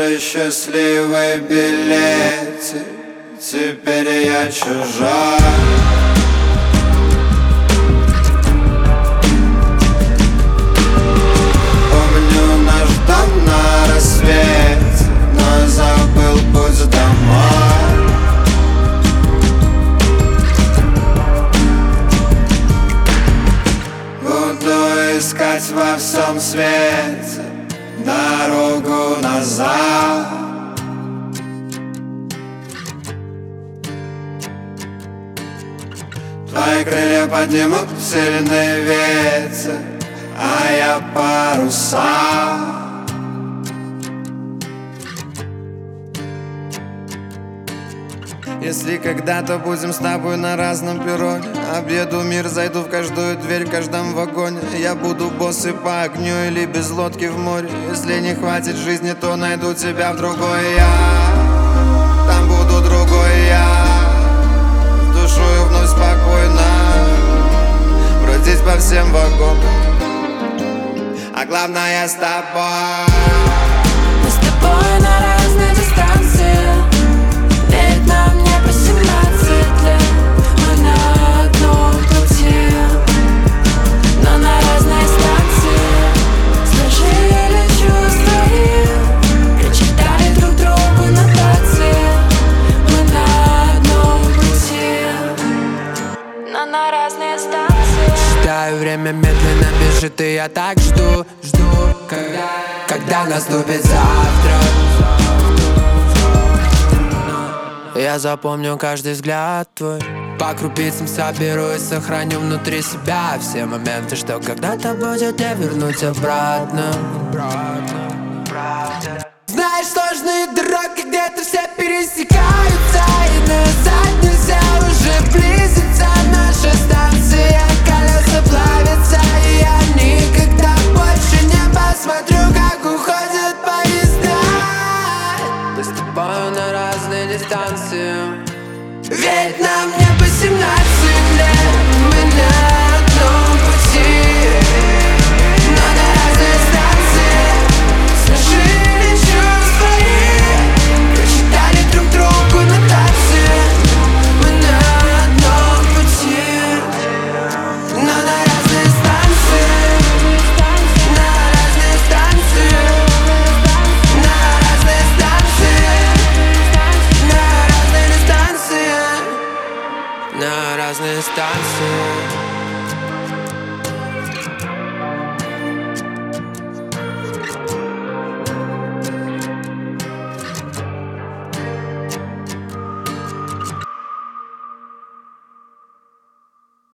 же счастливый билет, теперь я чужой. Помню наш дом на рассвете, но забыл путь домой. Буду искать во всем свете дорогу назад. Твои крылья поднимут сильный ветер, а я паруса. Если когда-то будем с тобой на разном перроне, объеду мир, зайду в каждую дверь, в каждом вагоне. Я буду боссы по огню или без лодки в море. Если не хватит жизни, то найду тебя в другой я. Там буду другой я, с душою вновь спокойно бродить по всем вагонам, а главное с тобой. Мы с тобой на разной дистанции, ведь нам не по 17 лет. Мы на одном пути, но на разные станции. Сложили чувства и прочитали друг другу нотации. Мы на одном пути, но на разные станции. Считаю, время медленно бежит, и я так жду, когда наступит завтра. Я запомню каждый взгляд твой, по крупицам соберу и сохраню внутри себя все моменты, что когда-то будет не вернуть обратно. Знаешь, сложные дороги где-то все пересекаются, и назад нельзя уже близиться. Наша станция, колеса плавятся, и я никогда больше не посмотрю, как уходят поезда. Мы с тобой на разной дистанции, ведь нам не по 17 лет. Мы на одном пути, но на разные станции. Сложили чувства и прочитали друг другу нотации. Мы на одном пути, но на разные станции. На разные станции. На разные станции. На разные станции. На разные станции.